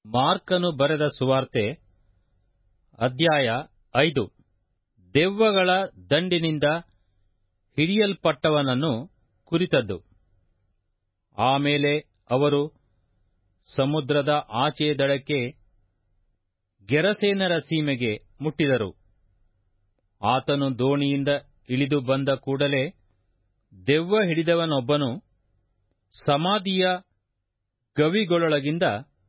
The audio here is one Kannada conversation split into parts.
ಮಾರ್ಕನು ಬರೆದ ಸುವಾರ್ತೆ ಅಧ್ಯಾಯ 5. ದೆವ್ವಗಳ ದಂಡಿನಿಂದ ಹಿಡಿಯಲ್ಪಟ್ಟವನನ್ನು ಕುರಿತದ್ದು. ಆಮೇಲೆ ಅವರು ಸಮುದ್ರದ ಆಚೆಯ ದಡಕ್ಕೆ ಗೆರಸೇನರ ಸೀಮೆಗೆ ಮುಟ್ಟಿದರು. ಆತನು ದೋಣಿಯಿಂದ ಇಳಿದು ಬಂದ ಕೂಡಲೇ ದೆವ್ವ ಹಿಡಿದವನೊಬ್ಬನು ಸಮಾಧಿಯ ಗವಿಗಳೊಳಗಿಂದ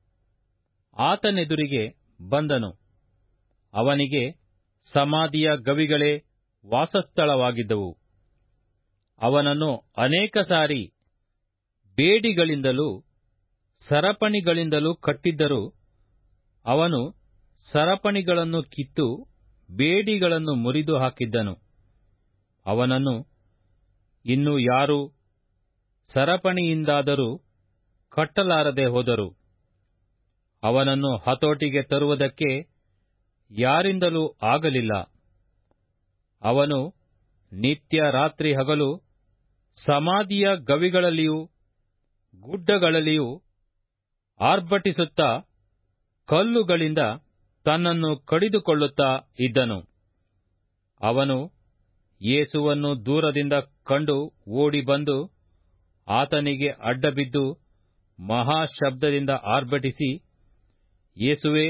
ಆತನೆದುರಿಗೆ ಬಂದನು. ಅವನಿಗೆ ಸಮಾಧಿಯ ಗವಿಗಳೇ ವಾಸಸ್ಥಳವಾಗಿದ್ದವು. ಅವನನ್ನು ಅನೇಕ ಸಾರಿ ಬೇಡಿಗಳಿಂದಲೂ ಸರಪಣಿಗಳಿಂದಲೂ ಕಟ್ಟಿದ್ದರೂ ಅವನು ಸರಪಣಿಗಳನ್ನು ಕಿತ್ತು ಬೇಡಿಗಳನ್ನು ಮುರಿದು ಹಾಕಿದ್ದನು. ಅವನನ್ನು ಇನ್ನು ಯಾರೂ ಸರಪಣಿಯಿಂದಾದರೂ ಕಟ್ಟಲಾರದೆ ಹೋದರು. ಅವನನ್ನು ಹತೋಟಿಗೆ ತರುವುದಕ್ಕೆ ಯಾರಿಂದಲೂ ಆಗಲಿಲ್ಲ. ಅವನು ನಿತ್ಯ ರಾತ್ರಿ ಹಗಲು ಸಮಾಧಿಯ ಗವಿಗಳಲ್ಲಿಯೂ ಗುಡ್ಡಗಳಲ್ಲಿಯೂ ಆರ್ಭಟಿಸುತ್ತಾ ಕಲ್ಲುಗಳಿಂದ ತನ್ನನ್ನು ಕಡಿದುಕೊಳ್ಳುತ್ತಾ ಇದ್ದನು. ಅವನು ಯೇಸುವನ್ನು ದೂರದಿಂದ ಕಂಡು ಓಡಿ ಬಂದು ಆತನಿಗೆ ಅಡ್ಡಬಿದ್ದು ಮಹಾಶಬ್ದದಿಂದ ಆರ್ಭಟಿಸಿ, ಯೇಸುವೇ,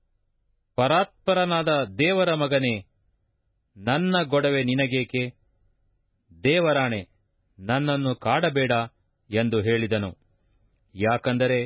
ಪರಾತ್ಪರನಾದ ದೇವರ ಮಗನೇ, ನನ್ನ ಗೊಡವೆ ನಿನಗೇಕೆ? ದೇವರಾಣೆ, ನನ್ನನ್ನು ಕಾಡಬೇಡ ಎಂದು ಹೇಳಿದನು. ಯಾಕಂದರೆ,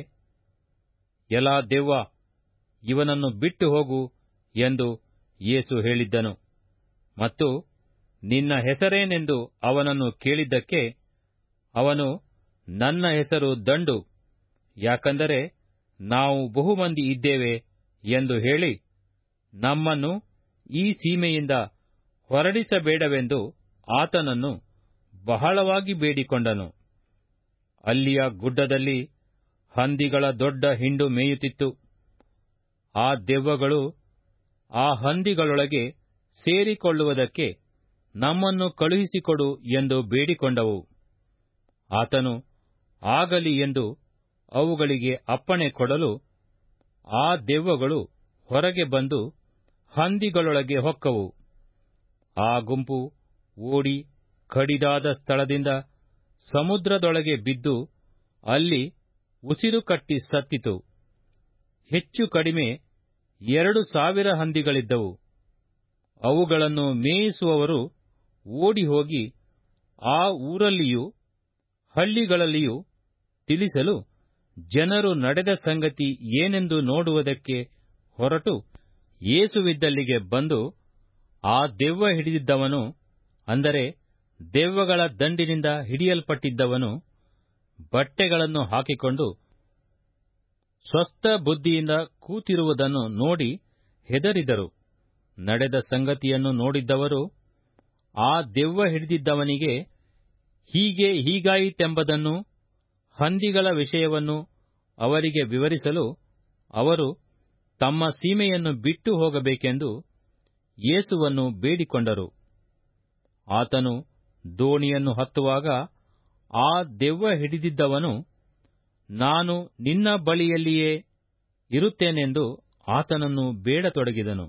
ಎಲಾ ದೆವ್ವ, ಇವನನ್ನು ಬಿಟ್ಟು ಹೋಗು ಎಂದು ಯೇಸು ಹೇಳಿದ್ದನು. ಮತ್ತು ನಿನ್ನ ಹೆಸರೇನೆಂದು ಅವನನ್ನು ಕೇಳಿದ್ದಕ್ಕೆ ಅವನು, ನನ್ನ ಹೆಸರು ದಂಡು, ಯಾಕಂದರೆ ನಾವು ಬಹುಮಂದಿ ಇದ್ದೇವೆ ಎಂದು ಹೇಳಿ, ನಮ್ಮನ್ನು ಈ ಸೀಮೆಯಿಂದ ಹೊರಡಿಸಬೇಡವೆಂದು ಆತನನ್ನು ಬಹಳವಾಗಿ ಬೇಡಿಕೊಂಡನು. ಅಲ್ಲಿಯ ಗುಡ್ಡದಲ್ಲಿ ಹಂದಿಗಳ ದೊಡ್ಡ ಹಿಂಡು ಮೇಯುತ್ತಿತ್ತು. ಆ ದೆವ್ವಗಳು ಆ ಹಂದಿಗಳೊಳಗೆ ಸೇರಿಕೊಳ್ಳುವುದಕ್ಕೆ ನಮ್ಮನ್ನು ಕಳುಹಿಸಿಕೊಡು ಎಂದು ಬೇಡಿಕೊಂಡವು. ಆತನು ಆಗಲಿ ಎಂದು ಅವುಗಳಿಗೆ ಅಪ್ಪಣೆ ಕೊಡಲು ಆ ದೆವ್ವಗಳು ಹೊರಗೆ ಬಂದು ಹಂದಿಗಳೊಳಗೆ ಹೊಕ್ಕವು. ಆ ಗುಂಪು ಓಡಿ ಕಡಿದಾದ ಸ್ಥಳದಿಂದ ಸಮುದ್ರದೊಳಗೆ ಬಿದ್ದು ಅಲ್ಲಿ ಉಸಿರುಕಟ್ಟಿ ಸತ್ತಿತು. ಹೆಚ್ಚು ಕಡಿಮೆ 2,000 ಹಂದಿಗಳಿದ್ದವು. ಅವುಗಳನ್ನು ಮೇಯಿಸುವವರು ಓಡಿ ಹೋಗಿ ಆ ಊರಲ್ಲಿಯೂ ಹಳ್ಳಿಗಳಲ್ಲಿಯೂ ತಿಳಿಸಲು ಜನರು ನಡೆದ ಸಂಗತಿ ಏನೆಂದು ನೋಡುವುದಕ್ಕೆ ಹೊರಟು ಯೇಸುವಿದ್ದಲ್ಲಿಗೆ ಬಂದು, ಆ ದೆವ್ವ ಹಿಡಿದಿದ್ದವನು, ಅಂದರೆ ದೆವ್ವಗಳ ದಂಡಿನಿಂದ ಹಿಡಿಯಲ್ಪಟ್ಟಿದ್ದವನು, ಬಟ್ಟೆಗಳನ್ನು ಹಾಕಿಕೊಂಡು ಸ್ವಸ್ಥ ಬುದ್ಧಿಯಿಂದ ಕೂತಿರುವುದನ್ನು ನೋಡಿ ಹೆದರಿದರು. ನಡೆದ ಸಂಗತಿಯನ್ನು ನೋಡಿದ್ದವರು ಆ ದೆವ್ವ ಹಿಡಿದಿದ್ದವನಿಗೆ ಹೀಗಾಯಿತೆಂಬುದನ್ನು, ಹಂದಿಗಳ ವಿಷಯವನ್ನು ಅವರಿಗೆ ವಿವರಿಸಲು ಅವರು ತಮ್ಮ ಸೀಮೆಯನ್ನು ಬಿಟ್ಟು ಹೋಗಬೇಕೆಂದು ಯೇಸುವನ್ನು ಬೇಡಿಕೊಂಡರು. ಆತನು ದೋಣಿಯನ್ನು ಹತ್ತುವಾಗ ಆ ದೆವ್ವ ಹಿಡಿದಿದ್ದವನು, ನಾನು ನಿನ್ನ ಬಳಿಯಲ್ಲಿಯೇ ಇರುತ್ತೇನೆಂದು ಆತನನ್ನು ಬೇಡತೊಡಗಿದನು.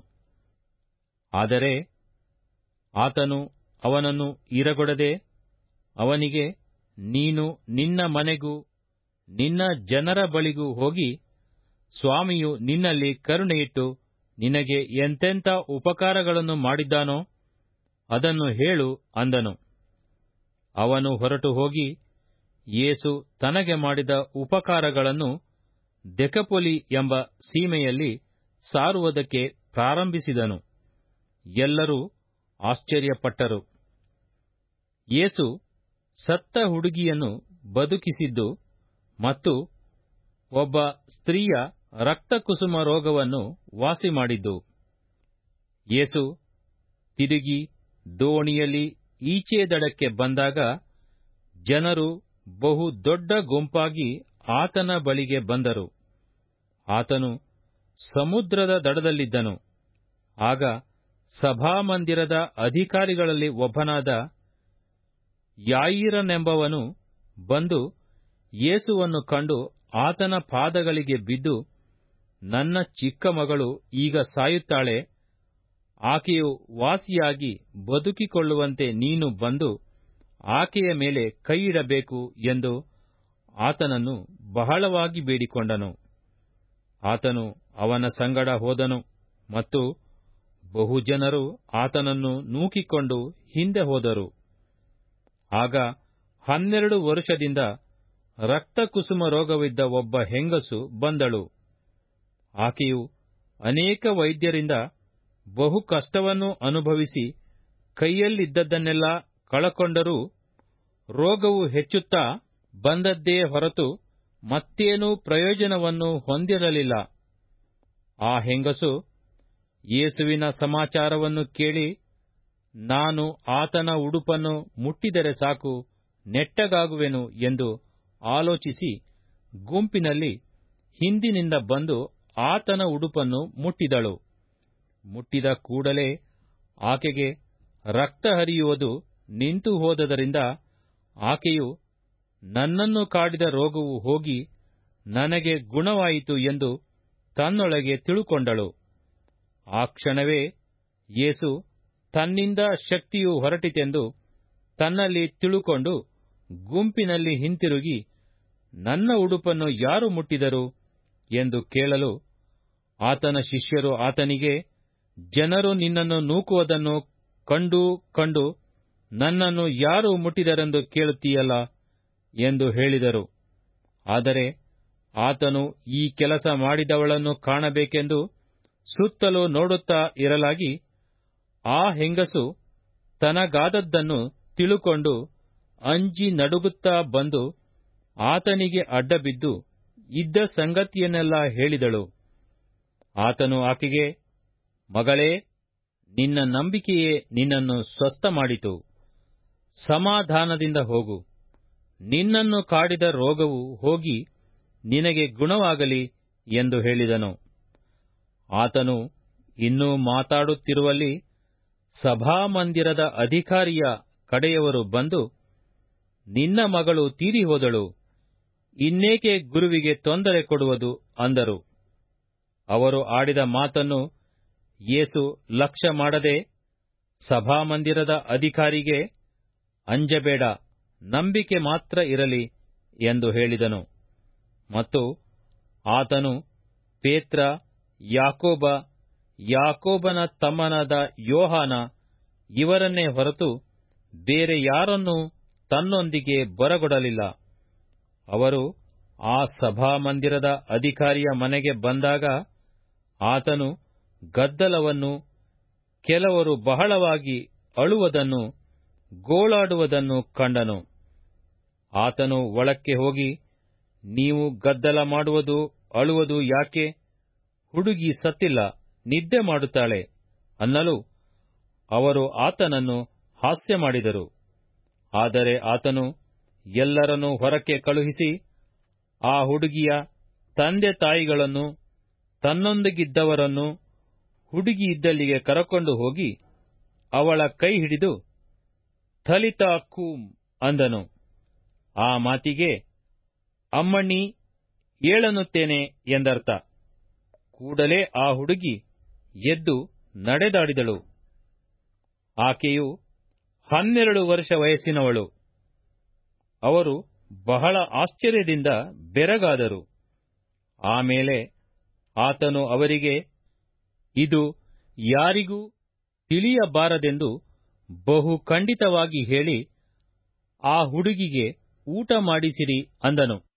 ಆದರೆ ಆತನು ಅವನನ್ನು ಇರಗೊಡದೆ ಅವನಿಗೆ, ನೀನು ನಿನ್ನ ಮನೆಗೂ ನಿನ್ನ ಜನರ ಬಳಿಗೂ ಹೋಗಿ, ಸ್ವಾಮಿಯು ನಿನ್ನಲ್ಲಿ ಕರುಣೆಯಿಟ್ಟು ನಿನಗೆ ಎಂತೆಂಥ ಉಪಕಾರಗಳನ್ನು ಮಾಡಿದ್ದಾನೋ ಅದನ್ನು ಹೇಳು ಅಂದನು. ಅವನು ಹೊರಟು ಹೋಗಿ ಯೇಸು ತನಗೆ ಮಾಡಿದ ಉಪಕಾರಗಳನ್ನು ದೆಕಪೊಲಿ ಎಂಬ ಸೀಮೆಯಲ್ಲಿ ಸಾರುವುದಕ್ಕೆ ಪ್ರಾರಂಭಿಸಿದನು. ಎಲ್ಲರೂ ಆಶ್ಚರ್ಯಪಟ್ಟರು. ಯೇಸು ಸತ್ತ ಹುಡುಗಿಯನ್ನು ಬದುಕಿಸಿದ್ದು ಮತ್ತು ಒಬ್ಬ ಸ್ತ್ರೀಯ ರಕ್ತಕುಸುಮ ರೋಗವನ್ನು ವಾಸಿಮಾಡಿದ್ದು. ಯೇಸು ತಿರುಗಿ ದೋಣಿಯಲ್ಲಿ ಈಚೆ ದಡಕ್ಕೆ ಬಂದಾಗ ಜನರು ಬಹು ದೊಡ್ಡ ಗುಂಪಾಗಿ ಆತನ ಬಳಿಗೆ ಬಂದರು. ಆತನು ಸಮುದ್ರದ ದಡದಲ್ಲಿದ್ದನು. ಆಗ ಸಭಾಮಂದಿರದ ಅಧಿಕಾರಿಗಳಲ್ಲಿ ಒಬ್ಬನಾದ ಯಾಯೀರನೆಂಬವನು ಬಂದು ಯೇಸುವನ್ನು ಕಂಡು ಆತನ ಪಾದಗಳಿಗೆ ಬಿದ್ದು, ನನ್ನ ಚಿಕ್ಕ ಮಗಳು ಈಗ ಸಾಯುತ್ತಾಳೆ, ಆಕೆಯು ವಾಸಿಯಾಗಿ ಬದುಕಿಕೊಳ್ಳುವಂತೆ ನೀನು ಬಂದು ಆಕೆಯ ಮೇಲೆ ಕೈಯಿಡಬೇಕು ಎಂದು ಆತನನ್ನು ಬಹಳವಾಗಿ ಬೇಡಿಕೊಂಡನು. ಆತನು ಅವನ ಸಂಗಡ ಹೋದನು ಮತ್ತು ಬಹುಜನರು ಆತನನ್ನು ನೂಕಿಕೊಂಡು ಹಿಂದೆ ಹೋದರು. ಆಗ 12 ವರುಷದಿಂದ ರಕ್ತಕುಸುಮ ರೋಗವಿದ್ದ ಒಬ್ಬ ಹೆಂಗಸು ಬಂದಳು. ಆಕೆಯು ಅನೇಕ ವೈದ್ಯರಿಂದ ಬಹು ಕಷ್ಟವನ್ನು ಅನುಭವಿಸಿ ಕೈಯಲ್ಲಿದ್ದದ್ದನ್ನೆಲ್ಲ ಕಳಕೊಂಡರೂ ರೋಗವು ಹೆಚ್ಚುತ್ತಾ ಬಂದದ್ದೇ ಹೊರತು ಮತ್ತೇನೂ ಪ್ರಯೋಜನವನ್ನು ಹೊಂದಿರಲಿಲ್ಲ. ಆ ಹೆಂಗಸು ಯೇಸುವಿನ ಸಮಾಚಾರವನ್ನು ಕೇಳಿ, ನಾನು ಆತನ ಉಡುಪನ್ನು ಮುಟ್ಟಿದರೆ ಸಾಕು, ನೆಟ್ಟಗಾಗುವೆನು ಎಂದು ಆಲೋಚಿಸಿ ಗುಂಪಿನಲ್ಲಿ ಹಿಂದಿನಿಂದ ಬಂದು ಆತನ ಉಡುಪನ್ನು ಮುಟ್ಟಿದಳು. ಮುಟ್ಟಿದ ಕೂಡಲೇ ಆಕೆಗೆ ರಕ್ತ ಹರಿಯುವುದು ನಿಂತು ಹೋದದರಿಂದ ಆಕೆಯು, ನನ್ನನ್ನು ಕಾಡಿದ ರೋಗವು ಹೋಗಿ ನನಗೆ ಗುಣವಾಯಿತು ಎಂದು ತನ್ನೊಳಗೆ ತಿಳುಕೊಂಡಳು. ಆ ಕ್ಷಣವೇ ಯೇಸು ತನ್ನಿಂದ ಶಕ್ತಿಯು ಹೊರಟಿತೆಂದು ತನ್ನಲ್ಲಿ ತಿಳುಕೊಂಡು ಗುಂಪಿನಲ್ಲಿ ಹಿಂತಿರುಗಿ, ನನ್ನ ಉಡುಪನ್ನು ಯಾರು ಮುಟ್ಟಿದರು ಎಂದು ಕೇಳಲು, ಆತನ ಶಿಷ್ಯರು ಆತನಿಗೆ, ಜನರು ನಿನ್ನನ್ನು ನೂಕುವುದನ್ನು ಕಂಡು ನನ್ನನ್ನು ಯಾರು ಮುಟ್ಟಿದರೆಂದು ಕೇಳುತ್ತೀಯಲ್ಲ ಎಂದು ಹೇಳಿದರು. ಆದರೆ ಆತನು ಈ ಕೆಲಸ ಮಾಡಿದವಳನ್ನು ಕಾಣಬೇಕೆಂದು ಸುತ್ತಲೂ ನೋಡುತ್ತಾ ಇರಲಾಗಿ, ಆ ಹೆಂಗಸು ತನಗಾದದ್ದನ್ನು ತಿಳುಕೊಂಡು ಅಂಜಿ ನಡುಗುತ್ತಾ ಬಂದು ಆತನಿಗೆ ಅಡ್ಡಬಿದ್ದು ಇದ್ದ ಸಂಗತಿಯನ್ನೆಲ್ಲ ಹೇಳಿದಳು. ಆತನು ಆಕೆಗೆ, ಮಗಳೇ, ನಿನ್ನ ನಂಬಿಕೆಯೇ ನಿನ್ನನ್ನು ಸ್ವಸ್ಥ ಮಾಡಿತು, ಸಮಾಧಾನದಿಂದ ಹೋಗು, ನಿನ್ನನ್ನು ಕಾಡಿದ ರೋಗವು ಹೋಗಿ ನಿನಗೆ ಗುಣವಾಗಲಿ ಎಂದು ಹೇಳಿದನು. ಆತನು ಇನ್ನೂ ಮಾತಾಡುತ್ತಿರುವಲ್ಲಿ ಸಭಾಮಂದಿರದ ಅಧಿಕಾರಿಯ ಕಡೆಯವರು ಬಂದು, ನಿನ್ನ ಮಗಳು ತೀರಿಹೋದಳು, ಇನ್ನೇಕೆ ಗುರುವಿಗೆ ತೊಂದರೆ ಕೊಡುವುದು ಅಂದರು. ಅವರು ಆಡಿದ ಮಾತನ್ನು ಯೇಸು ಲಕ್ಷ್ಯ ಮಾಡದೆ ಸಭಾಮಂದಿರದ ಅಧಿಕಾರಿಗೆ, ಅಂಜಬೇಡ, ನಂಬಿಕೆ ಮಾತ್ರ ಇರಲಿ ಎಂದು ಹೇಳಿದನು. ಮತ್ತು ಆತನು ಪೇತ್ರ, ಯಾಕೋಬ, ಯಾಕೋಬನ ತಮ್ಮನಾದ ಯೋಹಾನ ಇವರನ್ನೇ ಹೊರತು ಬೇರೆ ಯಾರನ್ನೂ ತನ್ನೊಂದಿಗೆ ಬರಗೊಡಲಿಲ್ಲ. ಅವರು ಆ ಸಭಾಮಂದಿರದ ಅಧಿಕಾರಿಯ ಮನೆಗೆ ಬಂದಾಗ ಆತನು ಗದ್ದಲವನ್ನು, ಕೆಲವರು ಬಹಳವಾಗಿ ಅಳುವುದನ್ನು, ಗೋಳಾಡುವುದನ್ನು ಕಂಡನು. ಆತನು ಒಳಕ್ಕೆ ಹೋಗಿ, ನೀವು ಗದ್ದಲ ಮಾಡುವುದು, ಅಳುವುದು ಯಾಕೆ? ಹುಡುಗಿ ಸತ್ತಿಲ್ಲ, ನಿದ್ದೆ ಮಾಡುತ್ತಾಳೆ ಅನ್ನಲು ಅವರು ಆತನನ್ನು ಹಾಸ್ಯ ಮಾಡಿದರು. ಆದರೆ ಆತನು ಎಲ್ಲರನ್ನೂ ಹೊರಕ್ಕೆ ಕಳುಹಿಸಿ ಆ ಹುಡುಗಿಯ ತಂದೆ ತಾಯಿಗಳನ್ನು, ತನ್ನೊಂದಿಗಿದ್ದವರನ್ನು ಹುಡುಗಿ ಇದ್ದಲ್ಲಿಗೆ ಕರಕೊಂಡು ಹೋಗಿ ಅವಳ ಕೈ ಹಿಡಿದು ಥಲಿತಾ ಕೂಮ್ ಅಂದನು. ಆ ಮಾತಿಗೆ ಅಮ್ಮಣ್ಣಿ, ಏಳನ್ನುತ್ತೇನೆ ಎಂದರ್ಥ. ಕೂಡಲೇ ಆ ಹುಡುಗಿ ಎದ್ದು ನಡೆದಾಡಿದಳು. ಆಕೆಯು 12 ವರ್ಷ ವಯಸ್ಸಿನವಳು. ಅವರು ಬಹಳ ಆಶ್ಚರ್ಯದಿಂದ ಬೆರಗಾದರು. ಆಮೇಲೆ ಆತನು ಅವರಿಗೆ, ಇದು ಯಾರಿಗೂ ತಿಳಿಯಬಾರದೆಂದು ಬಹು ಖಂಡಿತವಾಗಿ ಹೇಳಿ ಆ ಹುಡುಗಿಗೆ ಊಟ ಮಾಡಿಸಿರಿ ಅಂದನು.